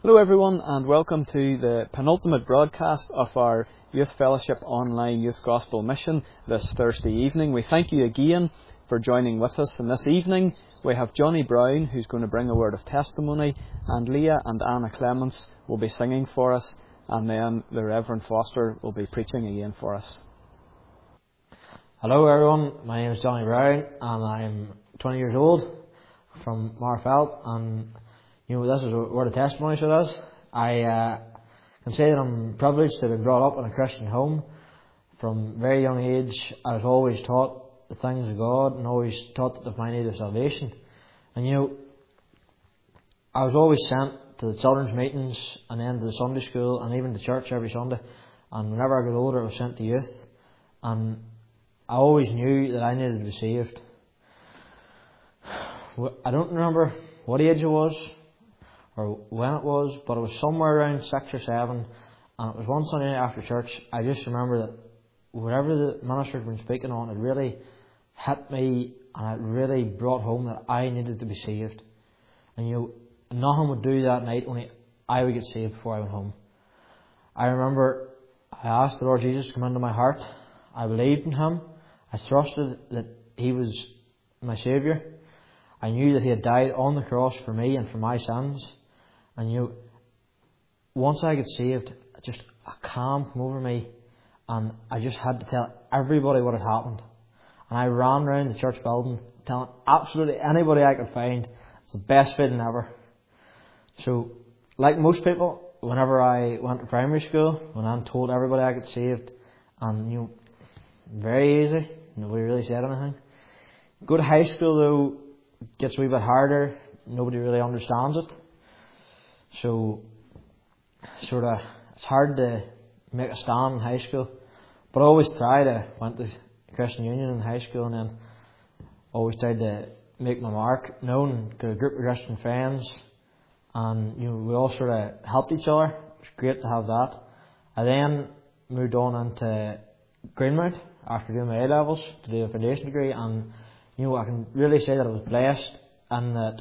Hello everyone, and welcome to the penultimate broadcast of our Youth Fellowship Online Youth Gospel Mission this Thursday evening. We thank you again for joining with us, and this evening we have Johnny Brown, who's going to bring a word of testimony, and Leah and Anna Clements will be singing for us, and then the Reverend Foster will be preaching again for us. Hello everyone, my name is Johnny Brown and I'm 20 years old from Marfelt, and this is a word of testimony to us. I can say that I'm privileged to have been brought up in a Christian home. From a very young age I was always taught the things of God and always taught that my need of salvation. And I was always sent to the children's meetings and then to the Sunday school and even to church every Sunday. And whenever I got older I was sent to youth, and I always knew that I needed to be saved. I don't remember what age it was or when it was, but it was somewhere around 6 or 7, and it was one Sunday night after church. I just remember that whatever the minister had been speaking on, it really hit me, and it really brought home that I needed to be saved. And nothing would do that night, only I would get saved before I went home. I remember I asked the Lord Jesus to come into my heart. I believed in Him. I trusted that He was my Saviour. I knew that He had died on the cross for me and for my sins. And once I got saved, just a calm came over me, and I just had to tell everybody what had happened. And I ran around the church building telling absolutely anybody I could find it's the best feeling ever. So, like most people, whenever I went to primary school, when I told everybody I got saved, and very easy, nobody really said anything. Go to high school though, it gets a wee bit harder, nobody really understands it. So, it's hard to make a stand in high school. But I always tried. I went to Christian Union in high school, and then always tried to make my mark known to a group of Christian friends. And we all sort of helped each other. It was great to have that. I then moved on into Greenmount after doing my A-levels to do a foundation degree, and I can really say that I was blessed and that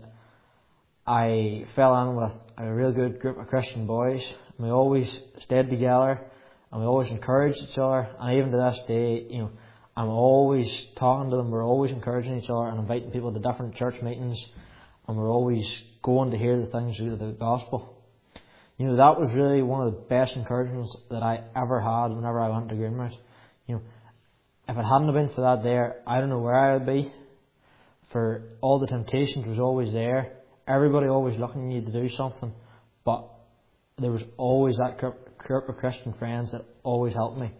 I fell in with a real good group of Christian boys. We always stayed together and we always encouraged each other, and even to this day, I'm always talking to them. We're always encouraging each other and inviting people to different church meetings, and we're always going to hear the things of the gospel. That was really one of the best encouragements that I ever had whenever I went to Greenmount. If it hadn't been for that there, I don't know where I would be. For all the temptations was always there. Everybody always looking at you to do something. But there was always that group of Christian friends that always helped me.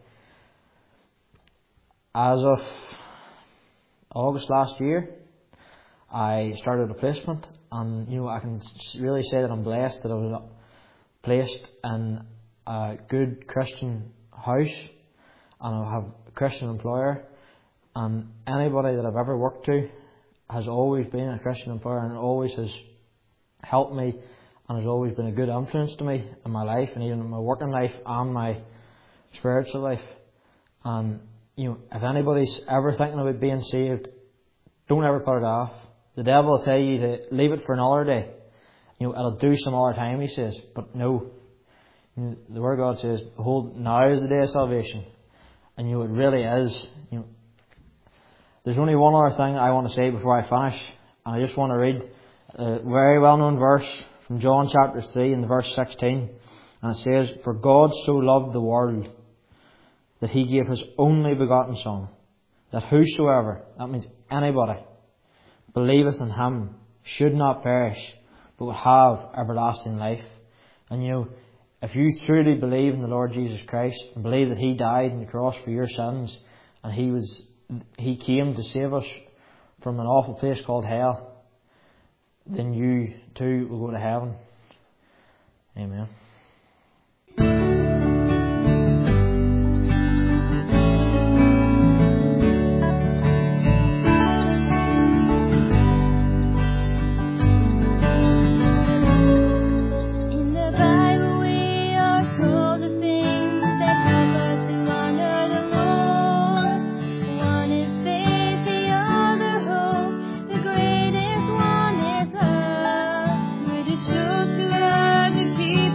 As of August last year, I started a placement. And, I can really say that I'm blessed that I was placed in a good Christian house. And I have a Christian employer, and anybody that I've ever worked to has always been a Christian employer and always has helped me and has always been a good influence to me in my life, and even in my working life and my spiritual life. And if anybody's ever thinking about being saved, don't ever put it off. The devil will tell you to leave it for another day. It'll do some other time, he says, but no. The Word of God says, behold, now is the day of salvation. And it really is. There's only one other thing I want to say before I finish, and I just want to read a very well-known verse from John chapter 3 and verse 16. And it says, for God so loved the world that He gave His only begotten Son, that whosoever, that means anybody, believeth in Him should not perish, but would have everlasting life. And if you truly believe in the Lord Jesus Christ and believe that He died on the cross for your sins, and He came to save us from an awful place called hell, then you too will go to heaven. Amen. The greatest one is love. We're just sure to love the King.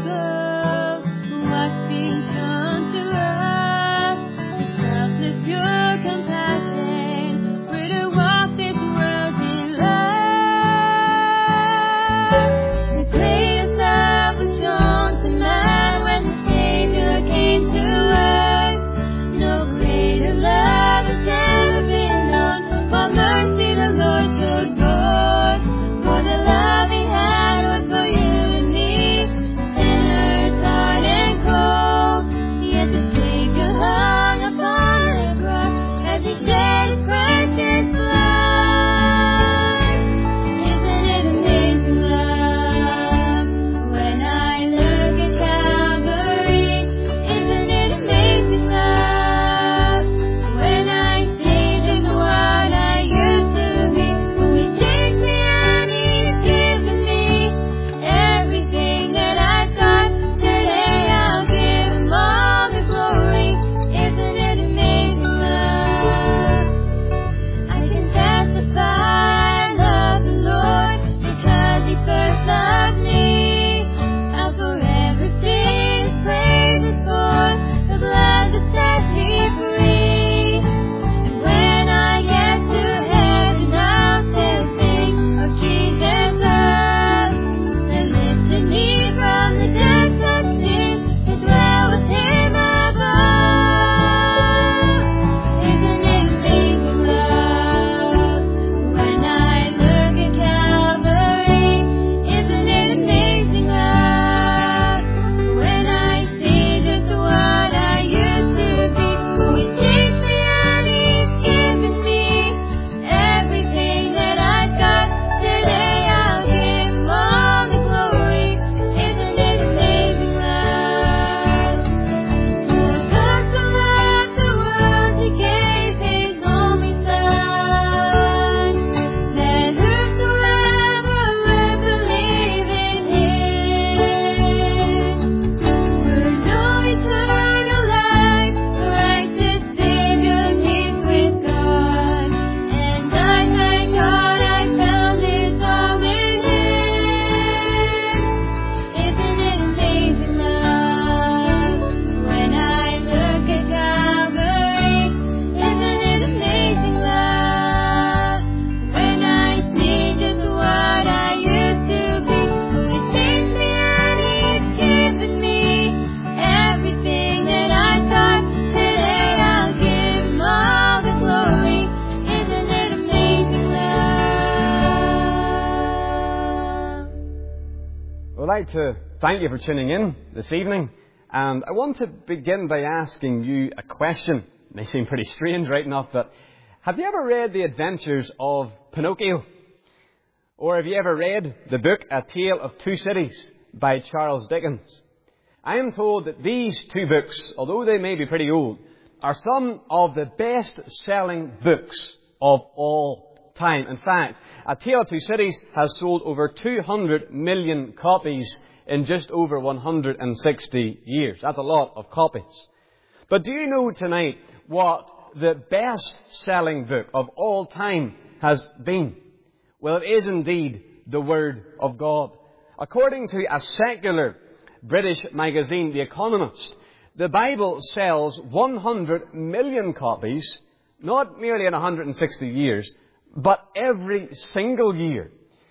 like to thank you for tuning in this evening. And I want to begin by asking you a question. It may seem pretty strange right enough, but have you ever read The Adventures of Pinocchio? Or have you ever read the book A Tale of Two Cities by Charles Dickens? I am told that these two books, although they may be pretty old, are some of the best-selling books of all time. In fact, A Tale of Two Cities has sold over 200 million copies in just over 160 years. That's a lot of copies. But do you know tonight what the best-selling book of all time has been? Well, it is indeed the Word of God. According to a secular British magazine, The Economist, the Bible sells 100 million copies, not merely in 160 years, but every single year.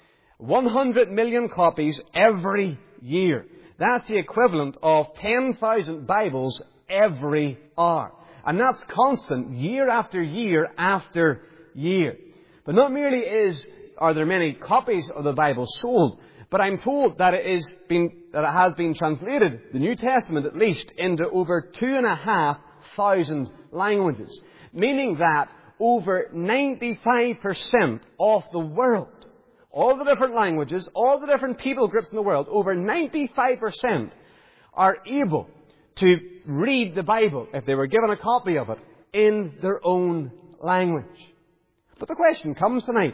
100 million copies every year. That's the equivalent of 10,000 Bibles every hour. And that's constant, year after year after year. But not merely are there many copies of the Bible sold, but I'm told that it has been translated, the New Testament at least, into over 2,500 languages. Meaning that over 95% of the world, all the different languages, all the different people groups in the world, over 95% are able to read the Bible, if they were given a copy of it, in their own language. But the question comes tonight,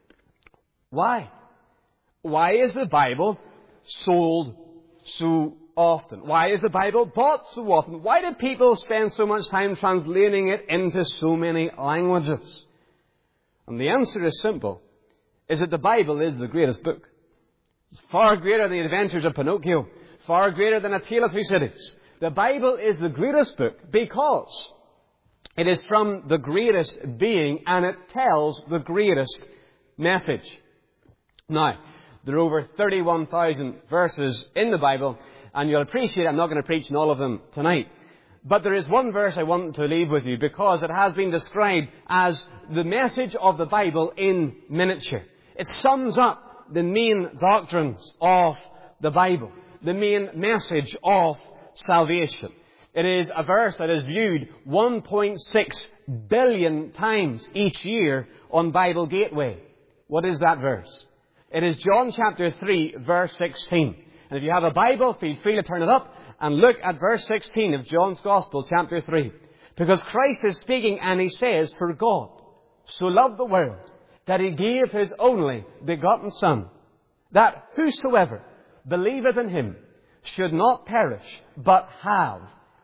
why? Why is the Bible sold so often? Why is the Bible bought so often? Why do people spend so much time translating it into so many languages? And the answer is simple, is that the Bible is the greatest book. It's far greater than The Adventures of Pinocchio, far greater than A Tale of Two Cities. The Bible is the greatest book because it is from the greatest being and it tells the greatest message. Now, there are over 31,000 verses in the Bible, and you'll appreciate I'm not going to preach on all of them tonight. But there is one verse I want to leave with you because it has been described as the message of the Bible in miniature. It sums up the main doctrines of the Bible, the main message of salvation. It is a verse that is viewed 1.6 billion times each year on Bible Gateway. What is that verse? It is John chapter 3, verse 16. And if you have a Bible, feel free to turn it up and look at verse 16 of John's Gospel, chapter 3. Because Christ is speaking and He says, "For God so loved the world that He gave His only begotten Son, that whosoever believeth in Him should not perish, but have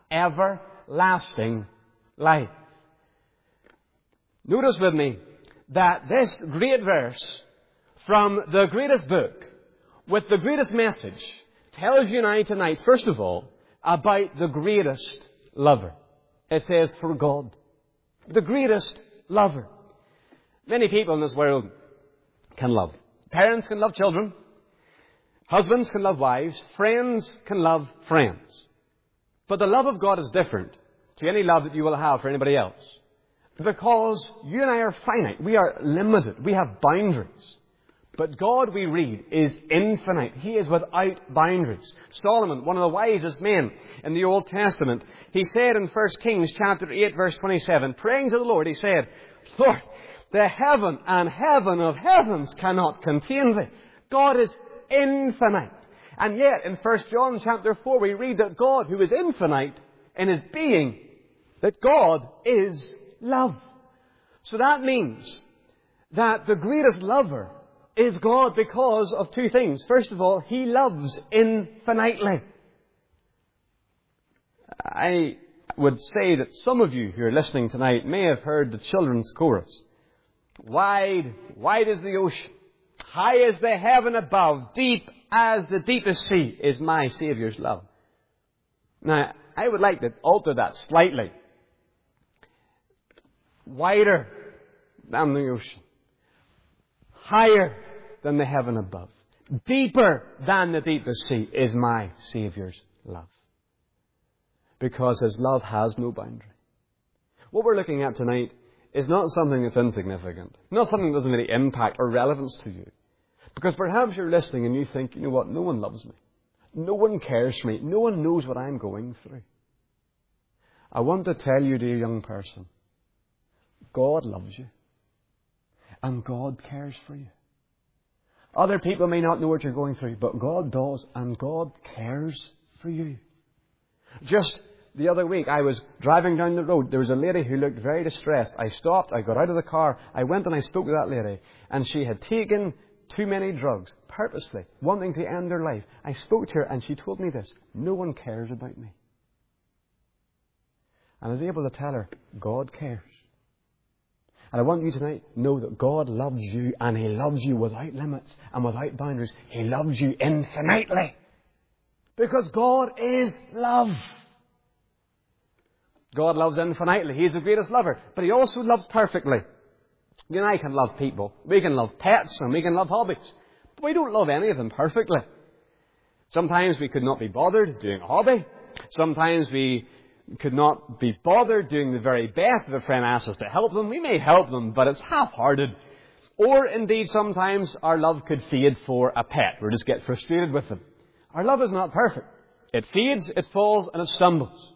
everlasting life." Notice with me that this great verse from the greatest book, with the greatest message, tells you and I tonight, first of all, about the greatest lover. It says, "For God." The greatest lover. Many people in this world can love. Parents can love children. Husbands can love wives. Friends can love friends. But the love of God is different to any love that you will have for anybody else. Because you and I are finite. We are limited. We have boundaries. But God, we read, is infinite. He is without boundaries. Solomon, one of the wisest men in the Old Testament, he said in 1 Kings chapter 8, verse 27, praying to the Lord, he said, "Lord, the heaven and heaven of heavens cannot contain Thee." God is infinite. And yet, in 1 John chapter 4, we read that God, who is infinite in His being, that God is love. So that means that the greatest lover is God because of two things. First of all, He loves infinitely. I would say that some of you who are listening tonight may have heard the children's chorus. "Wide, wide is the ocean, high as the heaven above, deep as the deepest sea is my Saviour's love." Now, I would like to alter that slightly. Wider than the ocean, higher than the heaven above, deeper than the deepest sea is my Saviour's love. Because His love has no boundary. What we're looking at tonight is not something that's insignificant, not something that doesn't really impact or relevance to you. Because perhaps you're listening and you think, you know what, no one loves me. No one cares for me. No one knows what I'm going through. I want to tell you, dear young person, God loves you. And God cares for you. Other people may not know what you're going through, but God does, and God cares for you. Just the other week, I was driving down the road. There was a lady who looked very distressed. I stopped, I got out of the car, I went and I spoke to that lady, and she had taken too many drugs, purposely, wanting to end her life. I spoke to her, and she told me this: no one cares about me. And I was able to tell her, God cares. And I want you tonight to know that God loves you, and He loves you without limits and without boundaries. He loves you infinitely. Because God is love. God loves infinitely. He is the greatest lover. But He also loves perfectly. You and I can love people. We can love pets and we can love hobbies. But we don't love any of them perfectly. Sometimes we could not be bothered doing a hobby. Sometimes we could not be bothered doing the very best if a friend asks us to help them. We may help them, but it's half-hearted. Or indeed, sometimes our love could fade for a pet. We just get frustrated with them. Our love is not perfect. It fades, it falls, and it stumbles.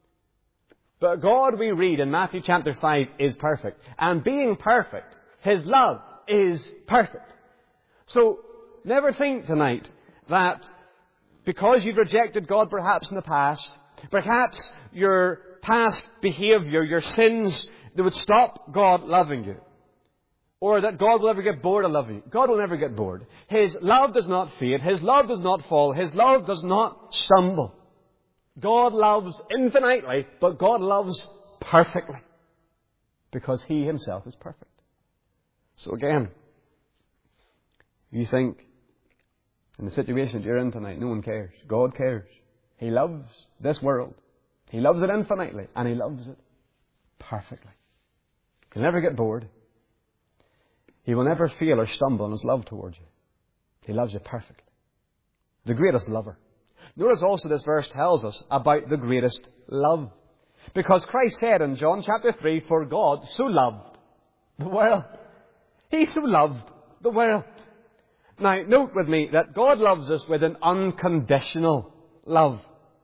But God, we read in Matthew chapter 5, is perfect. And being perfect, His love is perfect. So, never think tonight that because you've rejected God perhaps in the past, perhaps your past behaviour, your sins, that would stop God loving you. Or that God will ever get bored of loving you. God will never get bored. His love does not fade. His love does not fall. His love does not stumble. God loves infinitely, but God loves perfectly. Because He Himself is perfect. So again, if you think in the situation that you're in tonight, no one cares. God cares. He loves this world. He loves it infinitely, and He loves it perfectly. He'll never get bored. He will never fail or stumble in His love towards you. He loves you perfectly. The greatest lover. Notice also this verse tells us about the greatest love. Because Christ said in John chapter 3, for God so loved the world. He so loved the world. Now, note with me that God loves us with an unconditional love.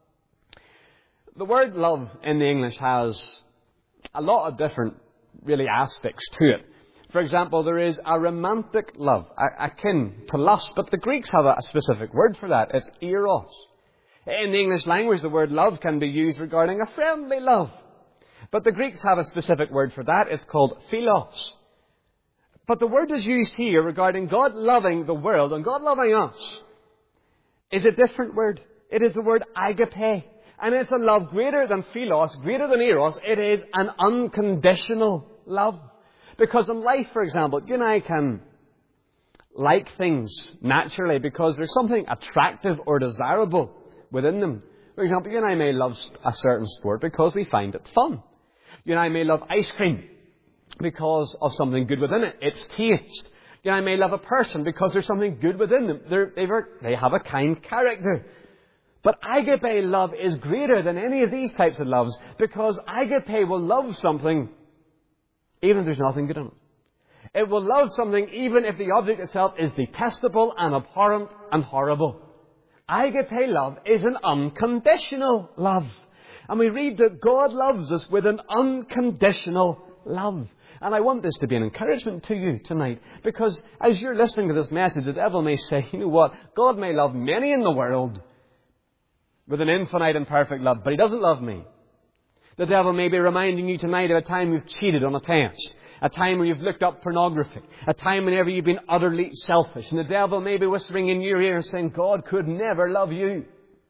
The word love in the English has a lot of different, really, aspects to it. For example, there is a romantic love, akin to lust, but the Greeks have a specific word for that. It's eros. In the English language, the word love can be used regarding a friendly love. But the Greeks have a specific word for that. It's called philos. But the word is used here regarding God loving the world and God loving us is a different word. It is the word agape. And it's a love greater than philos, greater than eros. It is an unconditional love. Because in life, for example, you and I can like things naturally because there's something attractive or desirable within them. For example, you and I may love a certain sport because we find it fun. You and I may love ice cream because of something good within it. Its taste. You and I may love a person because there's something good within them. They have a kind character. But agape love is greater than any of these types of loves because agape will love something even if there's nothing good in it. It will love something even if the object itself is detestable and abhorrent and horrible. Agape love is an unconditional love. And we read that God loves us with an unconditional love. And I want this to be an encouragement to you tonight. Because as you're listening to this message, the devil may say, you know what? God may love many in the world with an infinite and perfect love, but He doesn't love me. The devil may be reminding you tonight of a time you've cheated on a test. A time where you've looked up pornography. A time whenever you've been utterly selfish. And the devil may be whispering in your ear saying, God could never love you.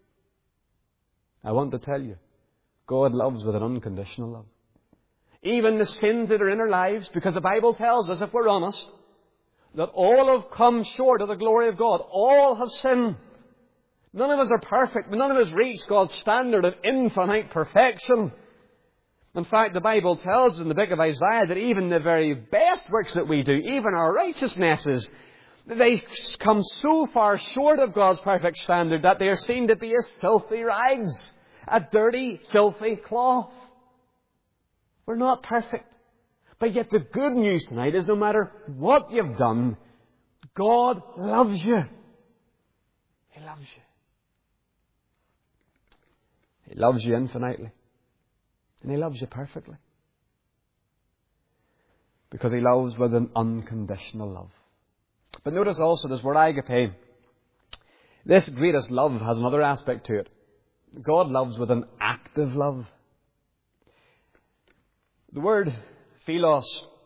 I want to tell you, God loves with an unconditional love. Even the sins that are in our lives, because the Bible tells us, if we're honest, that all have come short of the glory of God. All have sinned. None of us are perfect, but none of us reach God's standard of infinite perfection. In fact, the Bible tells us in the book of Isaiah that even the very best works that we do, even our righteousnesses, they come so far short of God's perfect standard that they are seen to be as filthy rags, a dirty, filthy cloth. We're not perfect. But yet the good news tonight is no matter what you've done, God loves you. He loves you. He loves you infinitely. And He loves you perfectly. Because He loves with an unconditional love. But notice also this word agape. This greatest love has another aspect to it. God loves with an active love. The word philos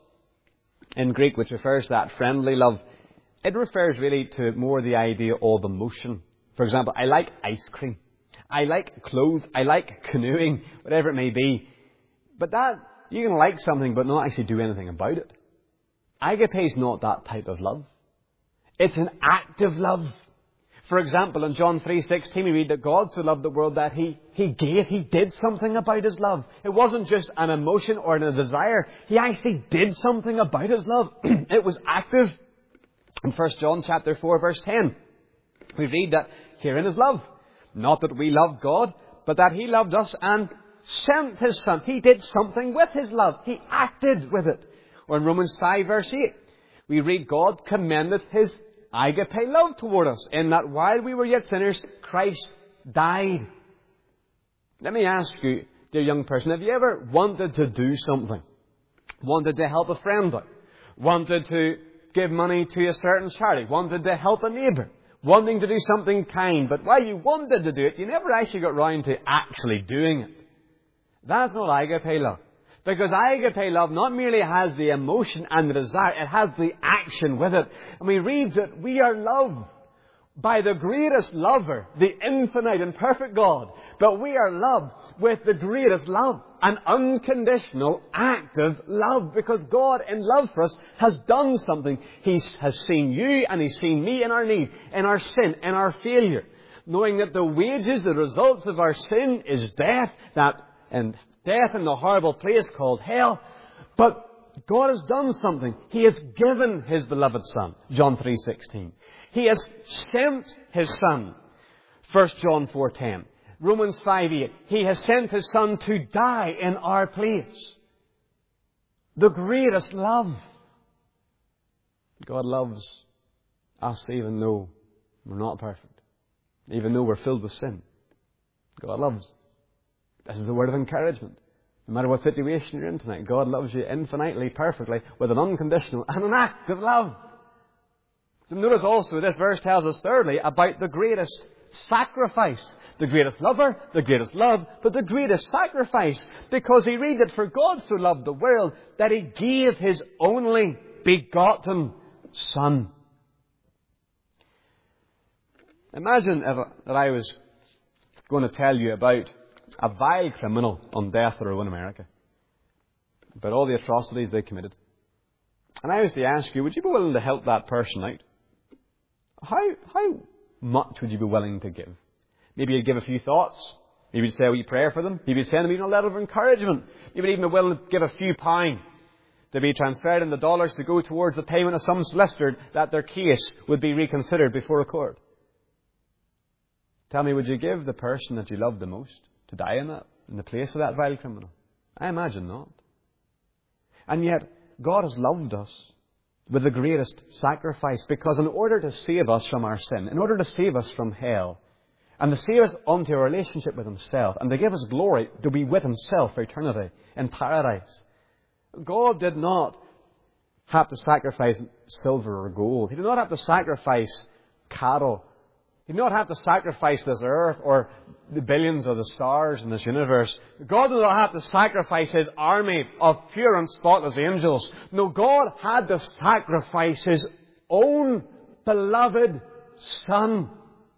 in Greek, which refers to that friendly love, it refers really to more the idea of emotion. For example, I like ice cream. I like clothes. I like canoeing, whatever it may be. But that, you can like something but not actually do anything about it. Agape is not that type of love. It's an active love. For example, in John 3:16, we read that God so loved the world that He gave, He did something about His love. It wasn't just an emotion or a desire. He actually did something about His love. It was active. In 1 John chapter 4, verse 10, we read that herein is love. Not that we loved God, but that He loved us and sent His Son. He did something with His love. He acted with it. Or in Romans 5, verse 8, we read God commended His agape love toward us, in that while we were yet sinners, Christ died. Let me ask you, dear young person, have you ever wanted to do something? Wanted to help a friend out? Wanted to give money to a certain charity? Wanted to help a neighbour? Wanting to do something kind, but while you wanted to do it, you never actually got round to actually doing it. That's not agape love. Because agape love not merely has the emotion and the desire, it has the action with it. And we read that we are loved by the greatest lover, the infinite and perfect God. But we are loved with the greatest love, an unconditional, active love. Because God, in love for us, has done something. He has seen you and He's seen me in our need, in our sin, in our failure. Knowing that the wages, the results of our sin is death, and death in the horrible place called hell. But God has done something. He has given His beloved Son. John 3:16. He has sent His Son. 1 John 4:10. Romans 5:8. He has sent His Son to die in our place. The greatest love. God loves us even though we're not perfect. Even though we're filled with sin. God loves. This is a word of encouragement. No matter what situation you're in tonight, God loves you infinitely, perfectly, with an unconditional and an active love. So notice also this verse tells us thirdly about the greatest sacrifice. The greatest lover, the greatest love, but the greatest sacrifice. Because we read that for God so loved the world that He gave His only begotten Son. Imagine that I was going to tell you about a vile criminal on death row in America, about all the atrocities they committed. And I was to ask you, would you be willing to help that person out? How much would you be willing to give? Maybe you'd give a few thoughts. Maybe you'd say a wee prayer for them. Maybe you'd send them even a letter of encouragement. Maybe you'd even be willing to give a few pounds to be transferred into dollars to go towards the payment of some solicitor that their case would be reconsidered before a court. Tell me, would you give the person that you love the most to die in the place of that vile criminal? I imagine not. And yet, God has loved us with the greatest sacrifice, because in order to save us from our sin, in order to save us from hell, and to save us unto a relationship with Himself, and to give us glory to be with Himself for eternity in paradise, God did not have to sacrifice silver or gold. He did not have to sacrifice cattle. He did not have to sacrifice this earth or the billions of the stars in this universe. God did not have to sacrifice His army of pure and spotless angels. No, God had to sacrifice His own beloved Son.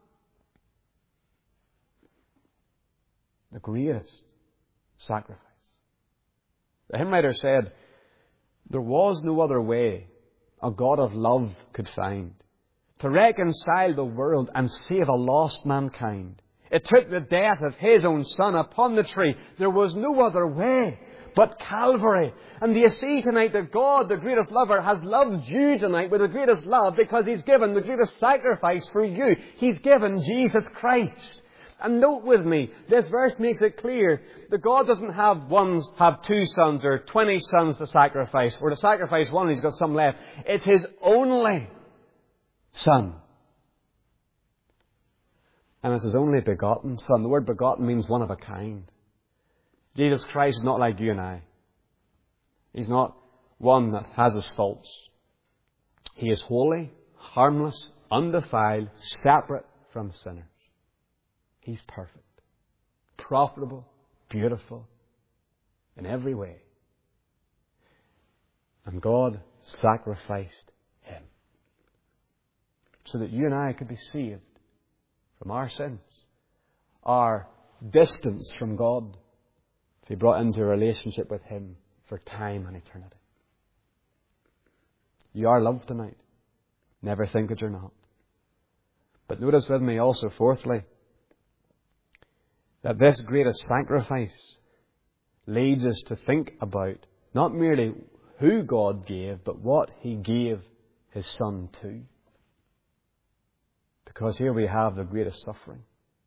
The greatest sacrifice. The hymn writer said, there was no other way a God of love could find to reconcile the world and save a lost mankind. It took the death of His own Son upon the tree. There was no other way but Calvary. And do you see tonight that God, the greatest lover, has loved you tonight with the greatest love because He's given the greatest sacrifice for you. He's given Jesus Christ. And note with me, this verse makes it clear that God doesn't have 2 sons or 20 sons to sacrifice, or to sacrifice one and He's got some left. It's His only Son. And it's His only begotten Son. The word begotten means one of a kind. Jesus Christ is not like you and I. He's not one that has His faults. He is holy, harmless, undefiled, separate from sinners. He's perfect, profitable, beautiful in every way. And God sacrificed Him so that you and I could be saved from our sins, our distance from God, to be brought into a relationship with Him for time and eternity. You are loved tonight. Never think that you're not. But notice with me also, fourthly, that this greatest sacrifice leads us to think about not merely who God gave, but what He gave His Son to. Because here we have the greatest suffering.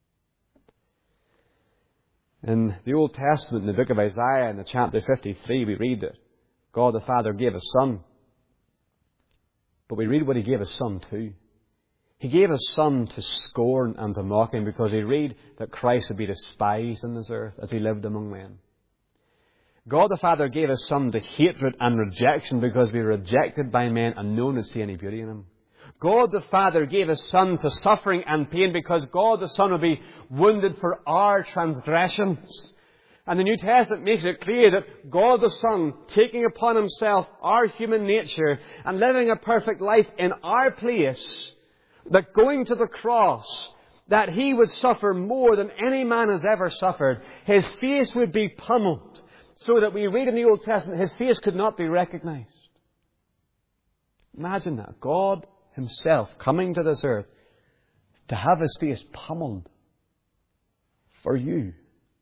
In the Old Testament, in the book of Isaiah, in the chapter 53, we read that God the Father gave His Son. But we read what He gave His Son to. He gave His Son to scorn and to mock Him, because He read that Christ would be despised in this earth as He lived among men. God the Father gave His Son to hatred and rejection, because we were rejected by men and no one would see any beauty in Him. God the Father gave His Son to suffering and pain, because God the Son would be wounded for our transgressions. And the New Testament makes it clear that God the Son, taking upon Himself our human nature and living a perfect life in our place, that going to the cross, that He would suffer more than any man has ever suffered. His face would be pummeled, so that we read in the Old Testament, His face could not be recognized. Imagine that. God Himself coming to this earth to have His face pummeled for you.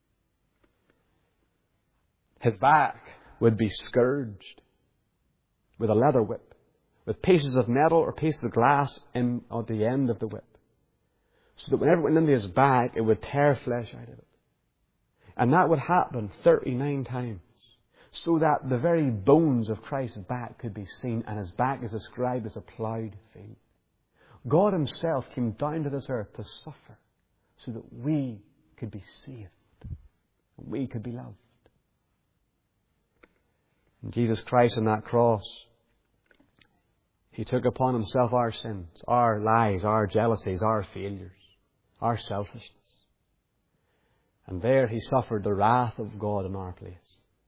His back would be scourged with a leather whip, with pieces of metal or pieces of glass at the end of the whip, so that whenever it went into His back, it would tear flesh out of it. And that would happen 39 times, so that the very bones of Christ's back could be seen, and His back is described as a ploughed field. God Himself came down to this earth to suffer, so that we could be saved, and we could be loved. And Jesus Christ on that cross, He took upon Himself our sins, our lies, our jealousies, our failures, our selfishness. And there He suffered the wrath of God in our place.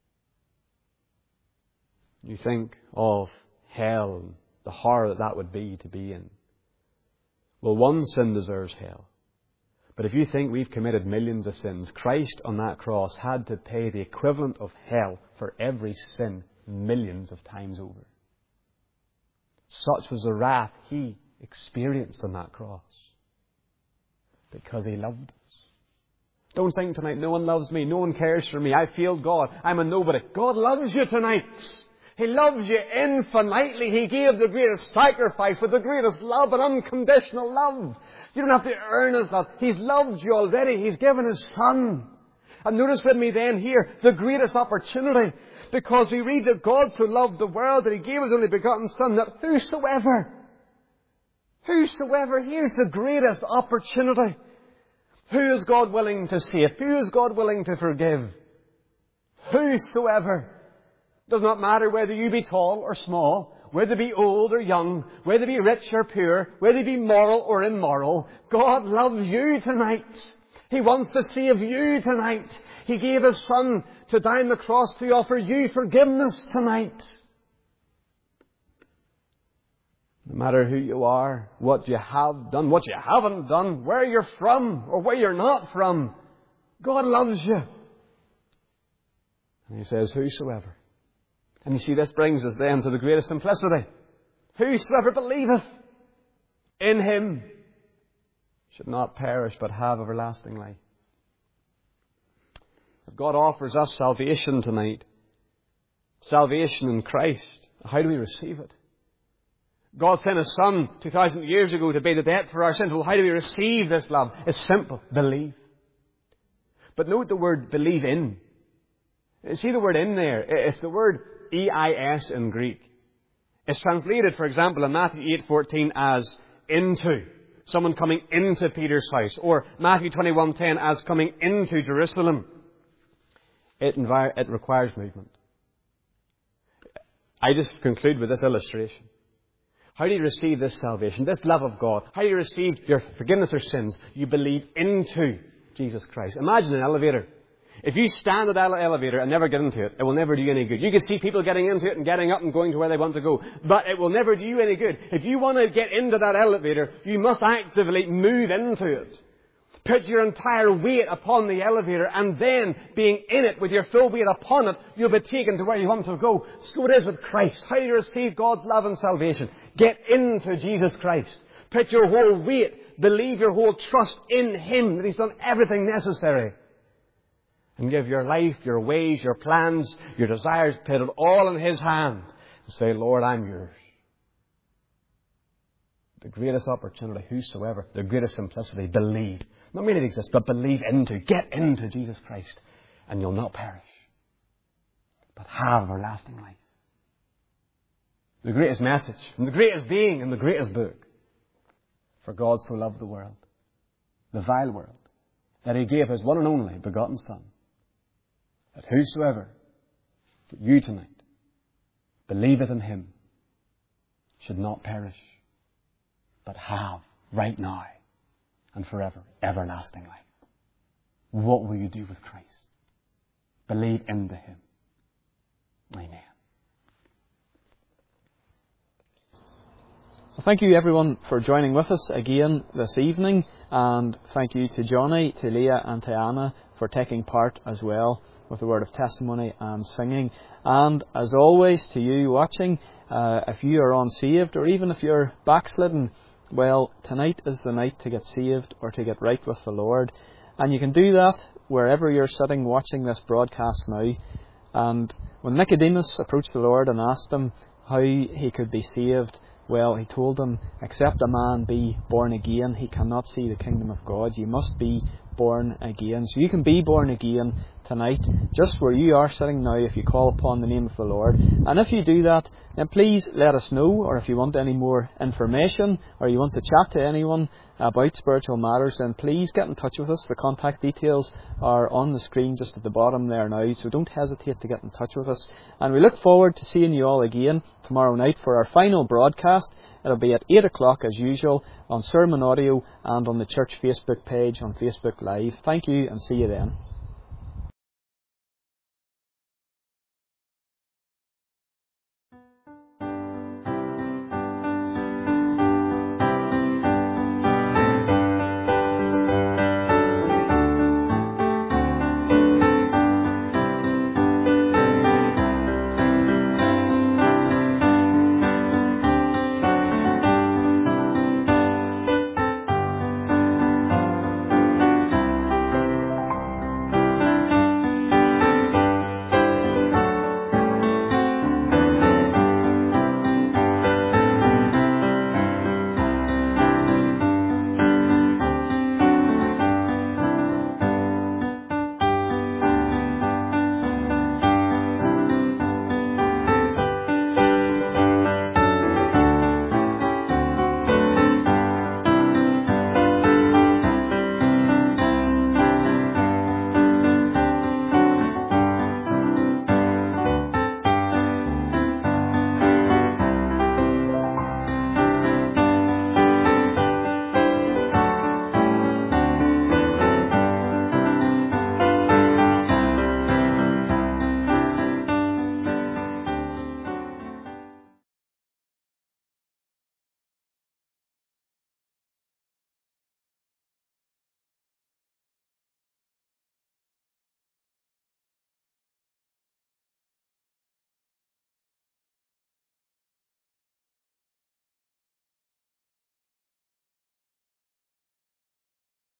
You think of hell and the horror that would be to be in. Well, one sin deserves hell. But if you think we've committed millions of sins, Christ on that cross had to pay the equivalent of hell for every sin millions of times over. Such was the wrath He experienced on that cross, because He loved us. Don't think tonight, no one loves me, no one cares for me, I failed God, I'm a nobody. God loves you tonight. He loves you infinitely. He gave the greatest sacrifice with the greatest love and unconditional love. You don't have to earn His love. He's loved you already. He's given His Son. And notice with me then here the greatest opportunity, because we read that God so loved the world that He gave His only begotten Son, that whosoever, here's the greatest opportunity. Who is God willing to save? Who is God willing to forgive? Whosoever. Does not matter whether you be tall or small, whether be old or young, whether be rich or poor, whether be moral or immoral. God loves you tonight. He wants to save you tonight. He gave His Son to die on the cross to offer you forgiveness tonight. No matter who you are, what you have done, what you haven't done, where you're from or where you're not from, God loves you. And He says, whosoever. And you see, this brings us then to the greatest simplicity. Whosoever believeth in Him should not perish but have everlasting life. If God offers us salvation tonight, salvation in Christ, how do we receive it? God sent His Son 2,000 years ago to pay the debt for our sins. Well, how do we receive this love? It's simple. Believe. But note the word believe in. See the word in there? It's the word EIS in Greek. It's translated, for example, in Matthew 8:14 as into. someone coming into Peter's house, or Matthew 21:10 as coming into Jerusalem. It requires movement. I just conclude with this illustration. How do you receive this salvation, this love of God? How do you receive your forgiveness of sins? You believe into Jesus Christ. Imagine an elevator. If you stand at that elevator and never get into it, it will never do you any good. You can see people getting into it and getting up and going to where they want to go, but it will never do you any good. If you want to get into that elevator, you must actively move into it. Put your entire weight upon the elevator, and then, being in it with your full weight upon it, you'll be taken to where you want to go. So it is with Christ. How do you receive God's love and salvation? Get into Jesus Christ. Put your whole weight, believe your whole trust in Him, that He's done everything necessary. And give your life, your ways, your plans, your desires, put it all in His hand. And say, Lord, I'm yours. The greatest opportunity, whosoever, the greatest simplicity, believe. Not merely exist, but believe into, get into Jesus Christ, and you'll not perish, but have everlasting life. The greatest message, and the greatest being, and the greatest book. For God so loved the world, the vile world, that He gave His one and only begotten Son, that whosoever, for you tonight, believeth in Him, should not perish, but have right now and forever everlasting life. What will you do with Christ? Believe into Him. Amen. Well, thank you everyone for joining with us again this evening, and thank you to Johnny, to Leah and to Anna for taking part as well with the word of testimony and singing. And as always, to you watching, if you are unsaved or even if you're backslidden, well, tonight is the night to get saved or to get right with the Lord. And you can do that wherever you're sitting watching this broadcast now. And when Nicodemus approached the Lord and asked Him how he could be saved, well, He told him, except a man be born again, he cannot see the kingdom of God. You must be born again. So you can be born again tonight, just where you are sitting now, if you call upon the name of the Lord. And if you do that, then please let us know, or if you want any more information, or you want to chat to anyone about spiritual matters, then please get in touch with us. The contact details are on the screen just at the bottom there now, so don't hesitate to get in touch with us. And we look forward to seeing you all again tomorrow night for our final broadcast. It'll be at 8 o'clock as usual on Sermon Audio and on the church Facebook page on Facebook Live. Thank you, and see you then.